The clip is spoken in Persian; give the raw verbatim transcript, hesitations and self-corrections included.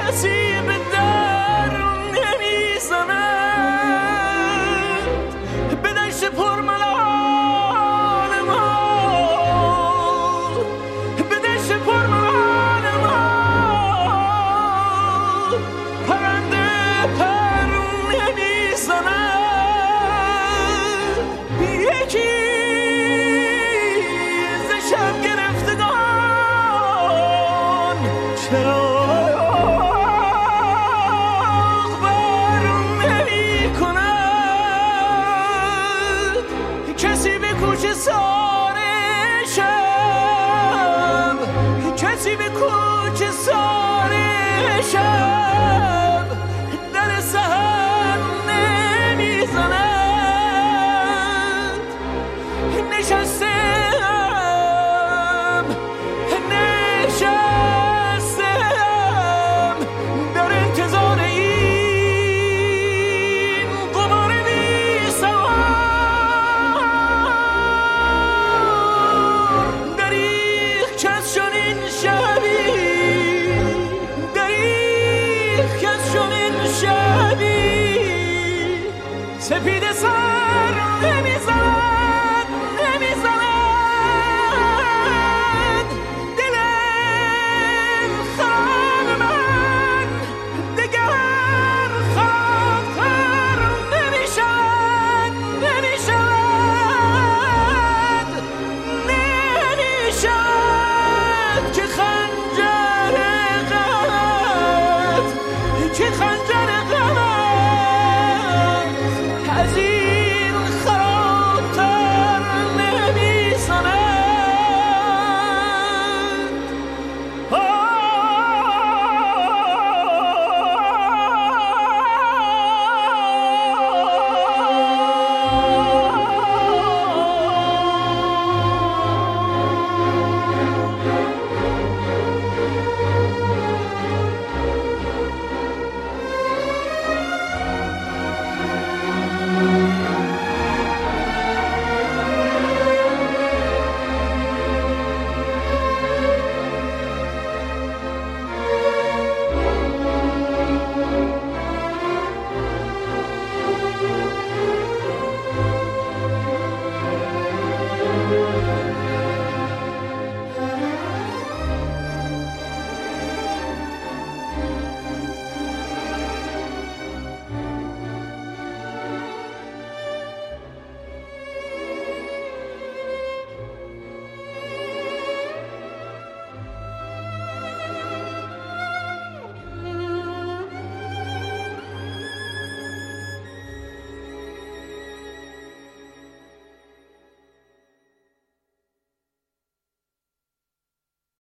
کسی به در نمیزند به دشت پرملال ما، به دشت پرملال ما پرنده پر نمیزند. یکی ز شب گرفتگان چراغ بر نمی کند، کسی به کوچه سار شب، کسی به کوچه سار شب در سحر نمیزند. نشستم نشستم در انتظار این قمار بی سوار. دریغ کس چنین شبی، دریغ کس چنین شبی سپید